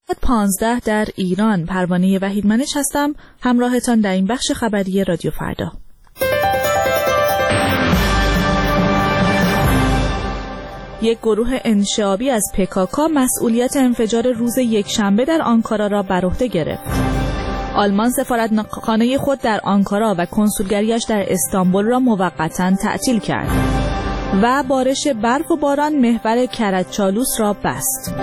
15 در ایران. پروانه وحیدمنش هستم، همراهتان در این بخش خبری رادیو فردا. یک گروه انشعابی از PKK مسئولیت انفجار روز یکشنبه در آنکارا را بر عهده گرفت. آلمان سفارتخانه خود در آنکارا و کنسولگریش در استانبول را موقتا تعطیل کرد و بارش برف و باران محور کرج‌چالوس را بست.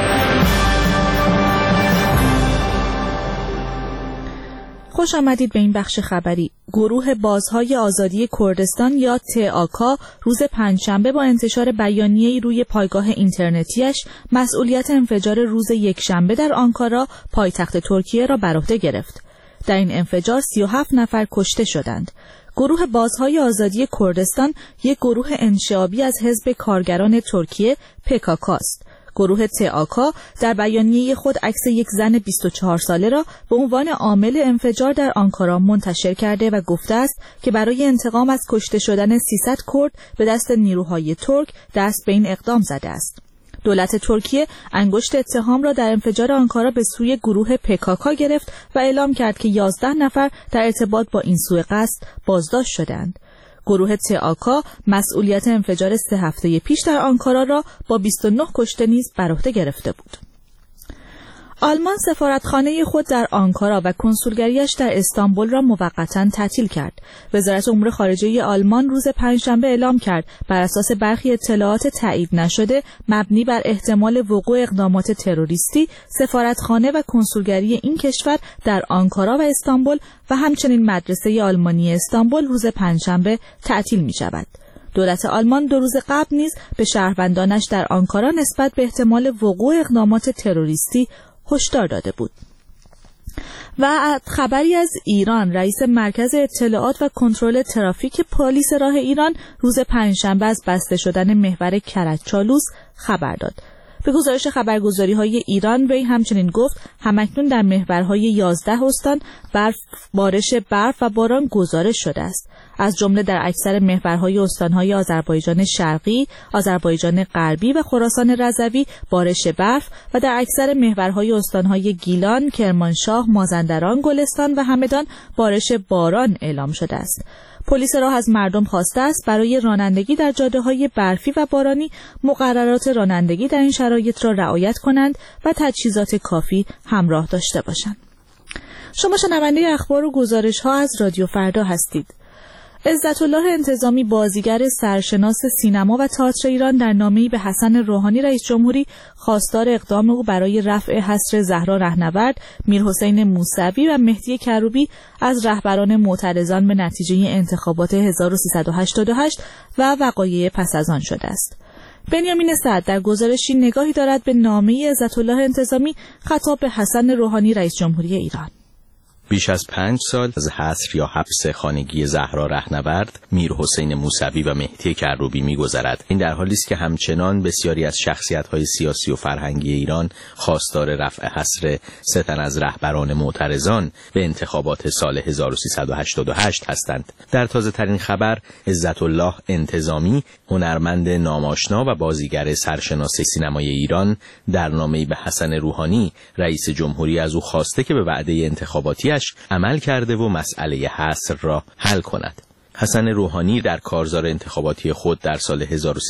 خوش آمدید به این بخش خبری. گروه بازهای آزادی کردستان یا TAK روز پنجشنبه با انتشار بیانیه‌ای روی پایگاه اینترنتیش مسئولیت انفجار روز یکشنبه در آنکارا پایتخت ترکیه را بر عهده گرفت. در این انفجار 37 نفر کشته شدند. گروه بازهای آزادی کردستان یک گروه انشعابی از حزب کارگران ترکیه PKK است. گروه TAK در بیانیه خود عکس یک زن 24 ساله را به عنوان عامل انفجار در آنکارا منتشر کرده و گفته است که برای انتقام از کشته شدن 300 کرد به دست نیروهای ترک دست به این اقدام زده است. دولت ترکیه انگشت اتهام را در انفجار آنکارا به سوی گروه PKK گرفت و اعلام کرد که 11 نفر در ارتباط با این سوء قصد بازداشت شدند. گروه TAK مسئولیت انفجار 3 هفته پیش در آنکارا را با 29 کشته نیز بر عهده گرفته بود. آلمان سفارتخانه خود در آنکارا و کنسولگریش در استانبول را موقتا تعطیل کرد. وزارت امور خارجه آلمان روز پنجشنبه اعلام کرد بر اساس برخی اطلاعات تایید نشده مبنی بر احتمال وقوع اقدامات تروریستی، سفارتخانه و کنسولگری این کشور در آنکارا و استانبول و همچنین مدرسه آلمانی استانبول روز پنجشنبه تعطیل می شود. دولت آلمان 2 روز قبل نیز به شهروندانش در آنکارا نسبت به احتمال وقوع اقدامات تروریستی هشدار داده بود. و خبری از ایران، رئیس مرکز اطلاعات و کنترل ترافیک پلیس راه ایران روز پنجشنبه از بسته شدن محور کرج‌چالوس خبر داد. به گزارش خبرگزاری‌های ایران وی همچنین گفت همکنون در محورهای 11 استان بارش برف و باران گزارش شده است. از جمله در اکثر محورهای استانهای آذربایجان شرقی، آذربایجان غربی و خراسان رضوی بارش برف و در اکثر محورهای استانهای گیلان، کرمانشاه، مازندران، گلستان و همدان بارش باران اعلام شده است. پلیس راه از مردم خواسته است برای رانندگی در جاده‌های برفی و بارانی مقررات رانندگی در این شرایط را رعایت کنند و تجهیزات کافی همراه داشته باشند. شما شنونده اخبار و گزارش‌ها از رادیو فردا هستید. عزت‌الله انتظامی، بازیگر سرشناس سینما و تئاتر ایران، در نامه‌ای به حسن روحانی رئیس جمهوری خواستار اقدام او برای رفع حصر زهرا رهنورد، میرحسین موسوی و مهدی کروبی از رهبران معترضان به نتیجه انتخابات 1388 و وقایع پس از آن شده است. بنیامین سعد در گزارشی نگاهی دارد به نامه عزت‌الله انتظامی خطاب به حسن روحانی رئیس جمهوری ایران. بیش از 5 سال از حصر یا حبس خانگی زهرا رهنورد، میرحسین موسوی و مهدی کروبی می‌گذرد. این در حالی است که همچنان بسیاری از شخصیت‌های سیاسی و فرهنگی ایران خواستار رفع حصر 3 تن از رهبران معترضان به انتخابات سال 1388 هستند. در تازه‌ترین خبر، عزت‌الله انتظامی، هنرمند ناماشنا و بازیگر سرشناس سینمای ایران، در نامه‌ای به حسن روحانی رئیس جمهوری از او خواسته که به وعده انتخاباتی عمل کرده و مسئله حصر را حل کند. حسن روحانی در کارزار انتخاباتی خود در سال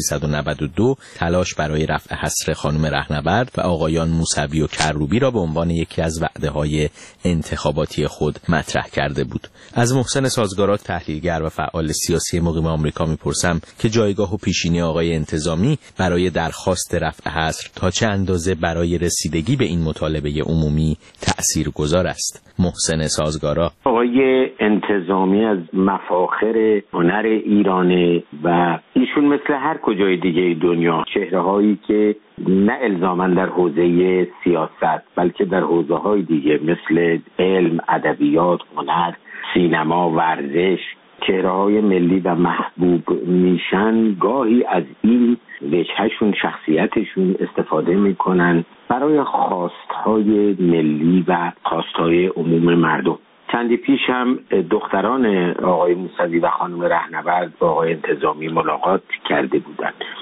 1392 تلاش برای رفع حصر خانم رهنورد و آقایان موسوی و کروبی را به عنوان یکی از وعده‌های انتخاباتی خود مطرح کرده بود. از محسن سازگارات، تحلیلگر و فعال سیاسی مقیم آمریکا میپرسم که جایگاه و پیشینی آقای انتظامی برای درخواست رفع حصر تا چه اندازه برای رسیدگی به این مطالبه عمومی تأثیرگذار است. محسن سازگارا: آقای انتظامی از مفاخر هنر ایرانه و ایشون مثل هر کجای دیگه دنیا چهره‌هایی که نه الزاماً در حوزه سیاست بلکه در حوزه‌های دیگه مثل علم، ادبیات، هنر، سینما، ورزش چهره‌های ملی و محبوب میشن، گاهی از این وجهشون، شخصیتشون استفاده میکنن برای خواستهای ملی و خواستهای عموم مردم. چندی پیش هم دختران آقای موسوی و خانم رهنورد با آقای انتظامی ملاقات کرده بودند و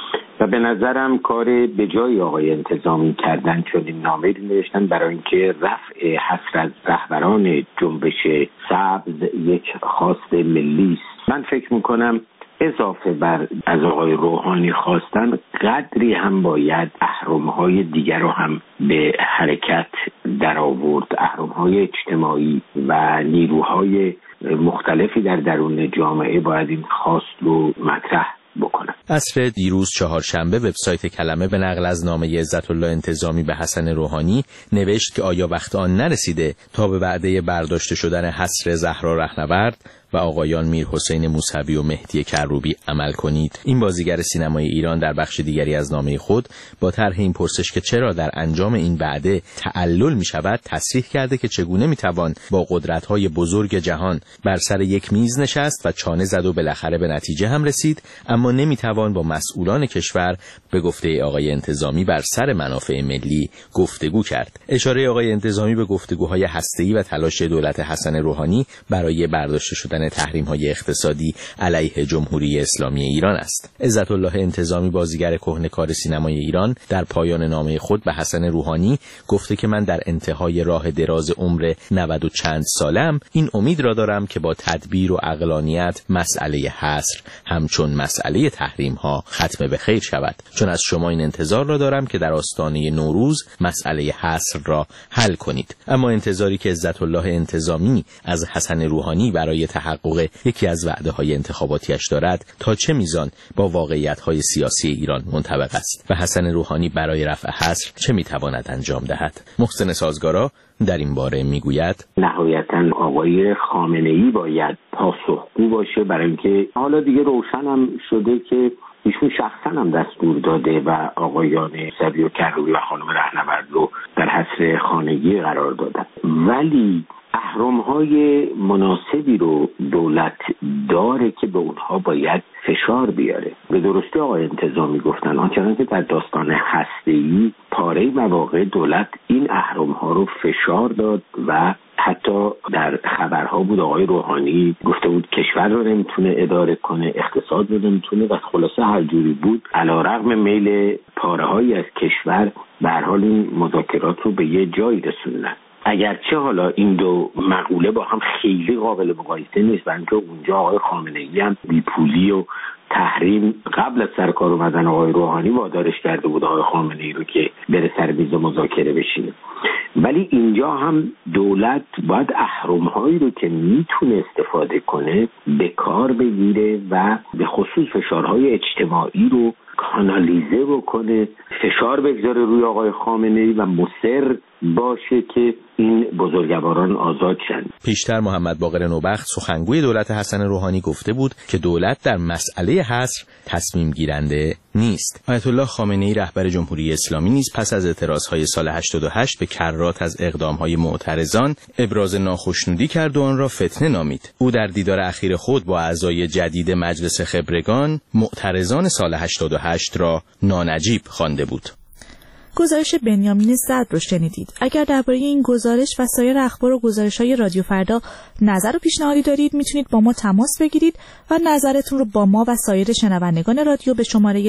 به نظرم کار به جای آقای انتظامی کردن، چون این نامه رو نوشتن برای اینکه رفع حصر از رهبران جنبش سبز یک خواست ملی است. من فکر میکنم اضافه بر از آقای روحانی خواستن، قدری هم باید اهرم‌های دیگر رو هم به حرکت در آورد. اهرم‌های اجتماعی و نیروهای مختلفی در درون جامعه باید این خواست رو مطرح بکنن. عصر دیروز چهارشنبه وبسایت کلمه به نقل از نامه عزت الله انتظامی به حسن روحانی نوشت که آیا وقت آن نرسیده تا به وعده برداشته شدن حصر زهرا رهنورد و آقایان میر حسین موسوی و مهدی کروبی عمل کنید؟ این بازیگر سینمای ایران در بخش دیگری از نامه خود با طرح این پرسش که چرا در انجام این وعده تعلل می شود تصریح کرده که چگونه می توان با قدرت‌های بزرگ جهان بر سر یک میز نشست و چانه زد و بالاخره به نتیجه هم رسید، اما نمی توان با مسئولان کشور به گفته آقای انتظامی بر سر منافع ملی گفتگو کرد. اشاره آقای انتظامی به گفتگوهای هسته‌ای و تلاش دولت حسن روحانی برای برداشته شدن تحریم‌های اقتصادی علیه جمهوری اسلامی ایران است. عزت الله انتظامی بازیگر کهنه‌کار سینمای ایران در پایان نامه خود به حسن روحانی گفته که من در انتهای راه دراز عمر 90 و چند سالم این امید را دارم که با تدبیر و عقلانیت مسئله حصر همچون مسئله تحریم‌ها ختم به خیر شود، چون از شما این انتظار را دارم که در آستانه نوروز مسئله حصر را حل کنید. اما انتظاری که عزت الله انتظامی از حسن روحانی برای تحقق یکی از وعده‌های انتخاباتیش دارد تا چه میزان با واقعیت‌های سیاسی ایران منطبق است و حسن روحانی برای رفع حصر چه میتواند انجام دهد. محسن سازگارا در این باره میگوید نهایتاً آقای خامنه‌ای باید پاسخگو باشه، برای اینکه حالا دیگه روشن هم شده که ایشون شخصا هم دستور داده و آقایان موسوی و کروبی و خانم رهنورد رو در حصر خانگی قرار دادن، ولی اهرم‌های مناسبی رو دولت داره که به اونها باید فشار بیاره. به درستی آقای انتظامی گفتن آنچنان که در داستان هسته‌ای پاره مواقع دولت این اهرم‌ها رو فشار داد و حتی در خبرها بود آقای روحانی گفته بود کشور رو نمیتونه اداره کنه، اقتصاد رو نمیتونه و خلاصه هر جوری بود علیرغم میل پاره‌هایی از کشور به هر حال این مذاکرات رو به یه جایی رسوندن. اگرچه حالا این دو مقوله با هم خیلی قابل مقایسه نیست، بلکه اونجا آقای خامنه‌ای هم بیپولی و تحریم قبل از سر کار اومدن آقای روحانی وادارش کرده بود آقای خامنه‌ای رو که بره سر میز مذاکره بشینه، ولی اینجا هم دولت باید اهرم‌هایی رو که میتونه استفاده کنه به کار بگیره و به خصوص فشارهای اجتماعی رو کانالیزه بکنه، فشار بگذاره روی آقای خامنه‌ای و مصر باشه که این بزرگواران آزاد شن. پیشتر محمد باقر نوبخت سخنگوی دولت حسن روحانی گفته بود که دولت در مسئله حصر تصمیم گیرنده نیست. آیت الله خامنه‌ای رهبر جمهوری اسلامی نیز پس از اعتراضهای سال 88 به کرات از اقدامهای معترضان ابراز ناخشنودی کرد و آن را فتنه نامید. او در دیدار اخیر خود با اعضای جدید مجلس خبرگان معترضان سال 88 را نانجیب خوانده بود. گزارش بنیامین صدر رو شنیدید. اگر درباره این گزارش و سایر اخبار و گزارش‌های رادیو فردا نظر و پیشنهادی دارید میتونید با ما تماس بگیرید و نظرتون رو با ما و سایر شنوندگان رادیو به شماره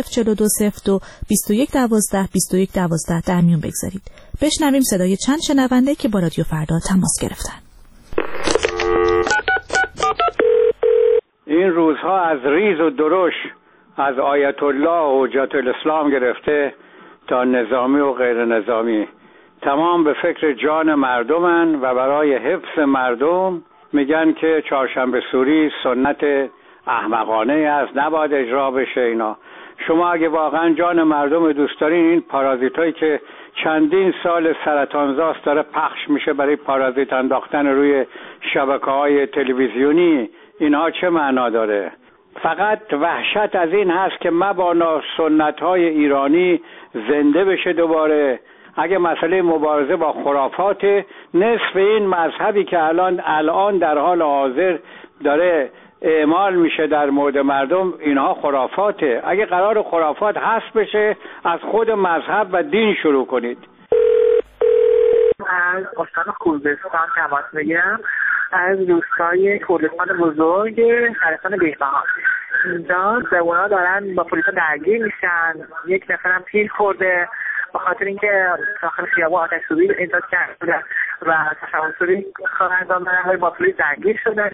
204202 2112 2112 در میون بگذارید. بشنویم صدای چند شنونده که با رادیو فردا تماس گرفتن. این روزها از ریز و درش از آیت الله و حجت الاسلام گرفته تا نظامی و غیر نظامی تمام به فکر جان مردمن و برای حفظ مردم میگن که چهارشنبه سوری سنت احمقانه است، نباید اجرا بشه. اینا شما اگه واقعا جان مردم دوست دارین، این پارازیتایی که چندین سال سرطانزاست داره پخش میشه برای پارازیت انداختن روی شبکه‌های تلویزیونی، اینها چه معنا داره؟ فقط وحشت از این هست که مبادا سنت‌های ایرانی زنده بشه دوباره. اگه مسئله مبارزه با خرافات، نصف این مذهبی که الان در حال حاضر داره اعمال میشه در مورد مردم، اینها خرافاته. اگه قرار خرافات حذف بشه، از خود مذهب و دین شروع کنید. از استان خوزستان تماس میگیرم، از دوستای کردستان بزرگ خراسان بهبهان. اینجا زبونا دارن با پلیسا درگیر میشن، یک نفرم تیر خورده به خاطر اینکه داخل خیابان آتش‌سوزی ایجاد کرده و تشابه‌سوزی انجام دادن با پلیس درگیر شده.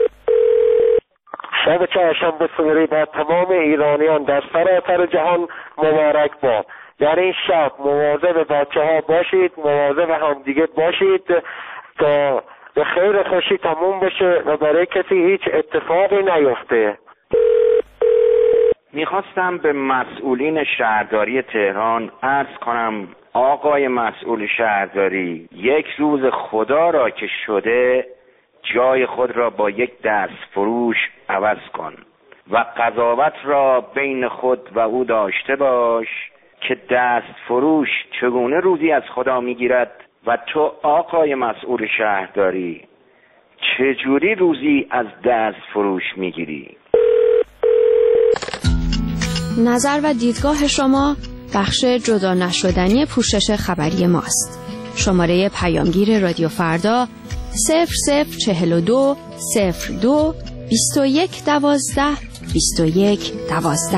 شب چهارشنبه سحری با تمام ایرانیان در سراسر جهان مبارک باد. در این شب مواظب بچه‌ها باشید، مواظب همدیگه باشید تا به خیر خوشی تموم بشه و برای کسی هیچ اتفاقی نیفته. میخواستم به مسئولین شهرداری تهران عرض کنم آقای مسئول شهرداری، یک روز خدا را که شده جای خود را با یک دست فروش عوض کن و قضاوت را بین خود و او داشته باش که دست فروش چگونه روزی از خدا میگیرد و تو آقای مسئول شهرداری چجوری روزی از دست فروش میگیری؟ نظر و دیدگاه شما بخش جدا نشدنی پوشش خبری ماست. شماره پیامگیر رادیو فردا 0042 02 21 12 21 12.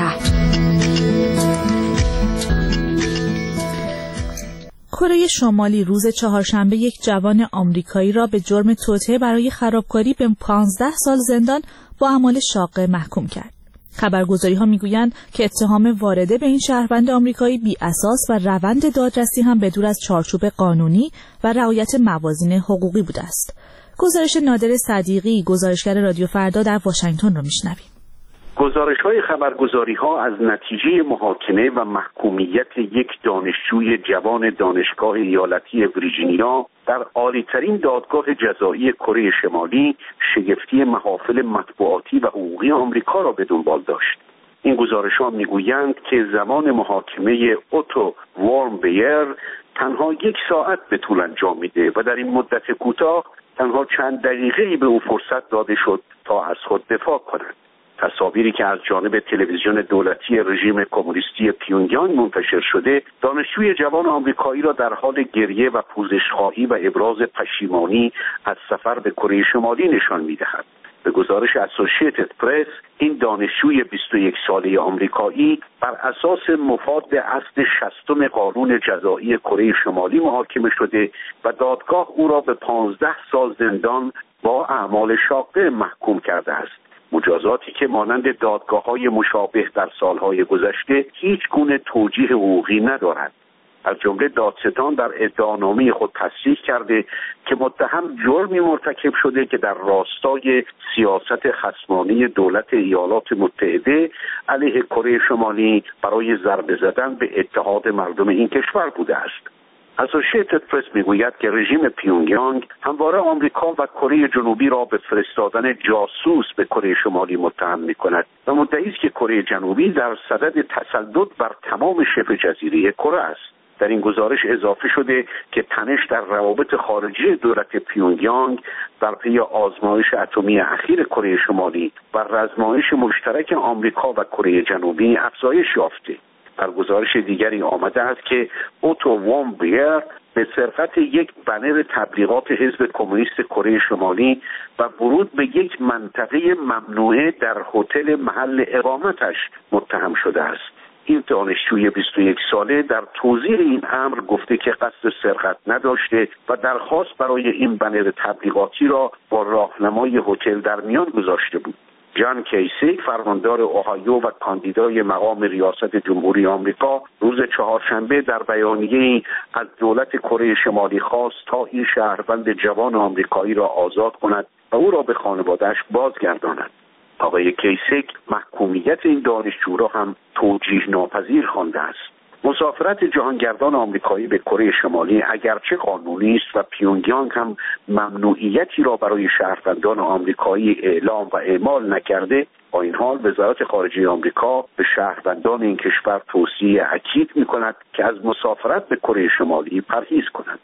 کره شمالی روز چهارشنبه یک جوان آمریکایی را به جرم توطئه برای خرابکاری به 15 سال زندان با اعمال شاقه محکوم کرد. خبرگزاری‌ها می‌گویند که اتهام وارده به این شهروند آمریکایی بی اساس و روند دادرسی هم بدور از چارچوب قانونی و رعایت موازین حقوقی بوده است. گزارش نادر صدیقی، گزارشگر رادیو فردا در واشنگتن را میشنویم. گزارش‌های خبرگزاری‌ها از نتیجه محاکمه و محکومیت یک دانشجوی جوان دانشگاه ایالتی ویرجینیا در عالی‌ترین دادگاه جزایی کره شمالی شگفتی محافل مطبوعاتی و حقوقی آمریکا را به دنبال داشت. این گزارش‌ها می‌گویند که زمان محاکمه اوتو وارمبیر تنها 1 ساعت به طول انجامیده و در این مدت کوتاه تنها چند دقیقه‌ای به او فرصت داده شد تا از خود دفاع کند. تصاویری که از جانب تلویزیون دولتی رژیم کمونیستی پیونگیانگ منتشر شده، دانشجوی جوان آمریکایی را در حال گریه و پوزش‌خواهی و ابراز پشیمانی از سفر به کره شمالی نشان می‌دهد. به گزارش اسوسییتد پرس، این دانشجوی 21 ساله آمریکایی بر اساس مفاد اصل 60 قانون جزایی کره شمالی محاکمه شده و دادگاه او را به 15 سال زندان با اعمال شاقه محکوم کرده است. مجازاتی که مانند دادگاه‌های مشابه در سالهای گذشته هیچ گونه توجیه حقوقی ندارد. از جمله دادستان در ادعانامه خود تصریح کرده که متهم جرمی مرتکب شده که در راستای سیاست خصمانه دولت ایالات متحده علیه کره شمالی برای ضربه زدن به اتحاد مردم این کشور بوده است. اسوسییتد پرس میگوید که رژیم پیونگیانگ همواره آمریکا و کره جنوبی را به فرستادن جاسوس به کره شمالی متهم میکند و مدعی است که کره جنوبی در صدد تسلط بر تمام شبه جزیره کره است. در این گزارش اضافه شده که تنش در روابط خارجی دولت پیونگیانگ در پی آزمایش اتمی اخیر کره شمالی و رزمایش مشترک آمریکا و کره جنوبی افزایش یافته. در گزارش دیگری آمده است که اوتو وارمبیر به سرقت یک بنر تبلیغات حزب کمونیست کره شمالی و ورود به یک منطقه ممنوعه در هتل محل اقامتش متهم شده است. این دانشجوی 21 ساله در توضیح این امر گفته که قصد سرقت نداشته و درخواست برای این بنر تبلیغاتی را با راهنمای هتل در میان گذاشته بود. جان کیسی، فرماندار اوهایو و کاندیدای مقام ریاست جمهوری آمریکا، روز چهارشنبه در بیانیه‌ای از دولت کره شمالی خواست تا این شهروند جوان آمریکایی را آزاد کند و او را به خانواده‌اش بازگرداند. آقای کیسک محکومیت این دانشجو را هم توجیه ناپذیر خوانده است. مسافرت جهانگردان آمریکایی به کره شمالی اگرچه قانونی است و پیونگیانگ هم ممنوعیتی را برای شهروندان آمریکایی اعلام و اعمال نکرده، با این حال وزارت خارجه آمریکا به شهروندان این کشور توصیه اکید می‌کند که از مسافرت به کره شمالی پرهیز کنند.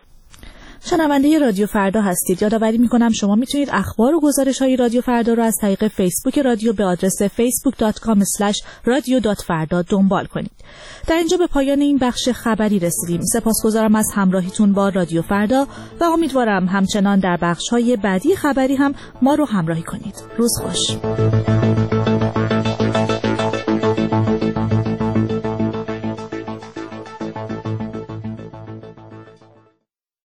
شنونده رادیو فردا هستید. یادآوری میکنم شما میتونید اخبار و گزارش‌های رادیو فردا را از طریق فیسبوک رادیو به آدرس facebook.com/radio.farda دنبال کنید. در اینجا به پایان این بخش خبری رسیدیم. سپاسگزارم از همراهیتون با رادیو فردا و امیدوارم همچنان در بخش‌های بعدی خبری هم ما رو همراهی کنید. روز خوش.